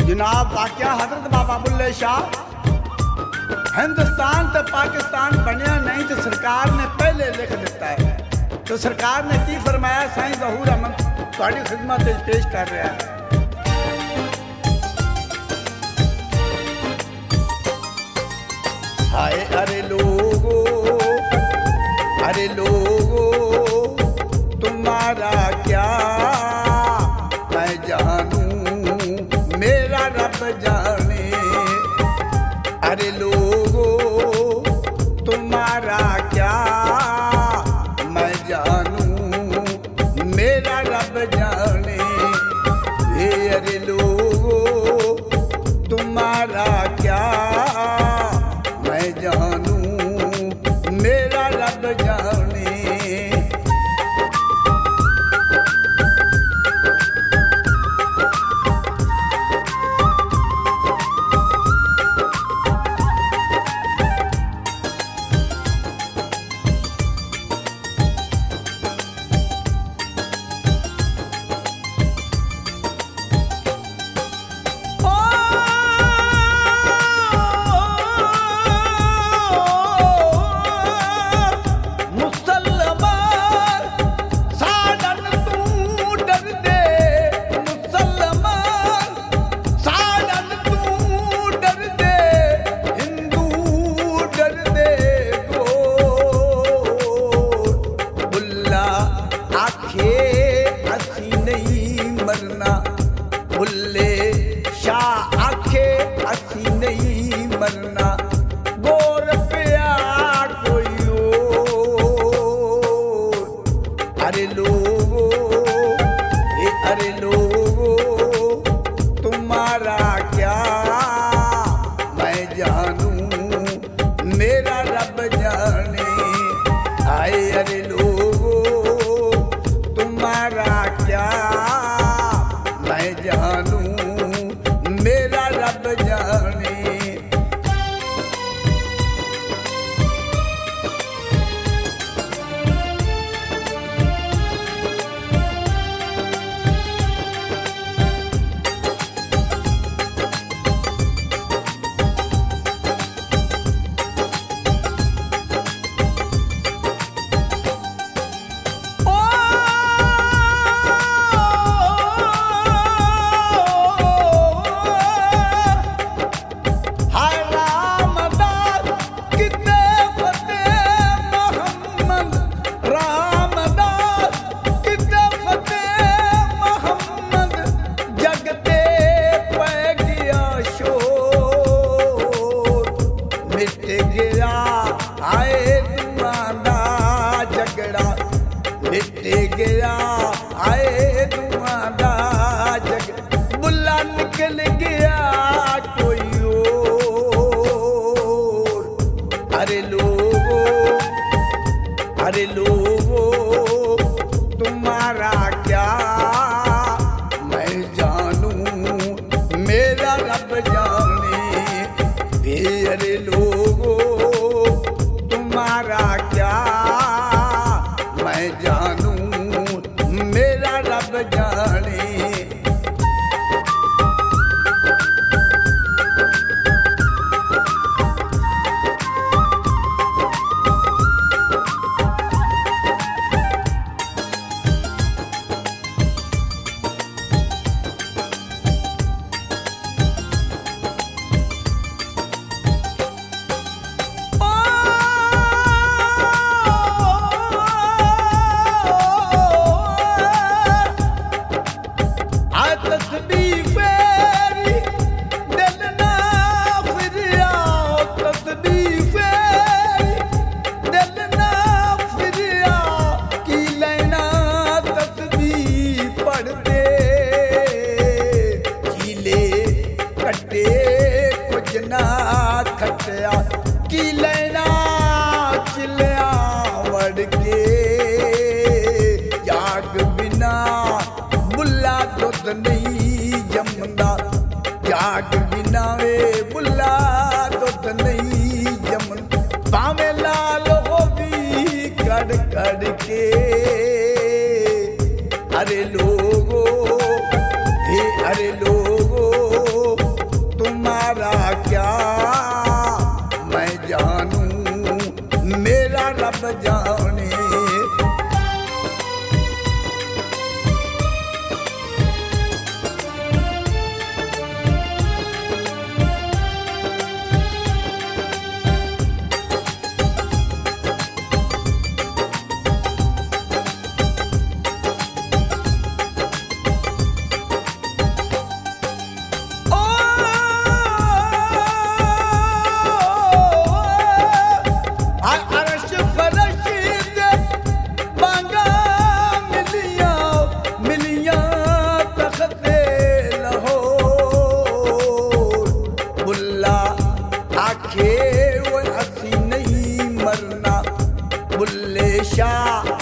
जनाब वाकया हजरत बाबा बुल्ले शाह हिंदुस्तान तो पाकिस्तान बनया नहीं तो सरकार ने पहले लिख दिता है। तो सरकार ने की फरमाया साईं ज़हूर अहमद थोड़ी खिदमत पेश कर रहा है। हाय अरे लोगो तुम्हारा क्या मैं जानूं मेरा रब जाने। अरे लोगो तुम्हारा क्या मैं जानूं मेरा रब जाने। अरे लोगो तुम्हारा क्या मैं जानूं मेरा रब जाने। बुल्ले शाह आखे असी नहीं मरना गोर पिया कोई और। अरे लोगो तुम्हारा क्या मैं जानूं मेरा रब जाने। आए अरे लोगो तुम्हारा क्या मैं जानूं मेरा रब जाने। गया आए दुआ दा जग बुल्ला निकल गया कोई और। अरे लोगो तुम्हारा क्या मैं जानूं मेरा रब जाने। अरे लोगो तुम्हारा क्या मैं जानूं मेरा रब जाने। बजाने आखे वो असी नहीं मरना बुल्ले शाह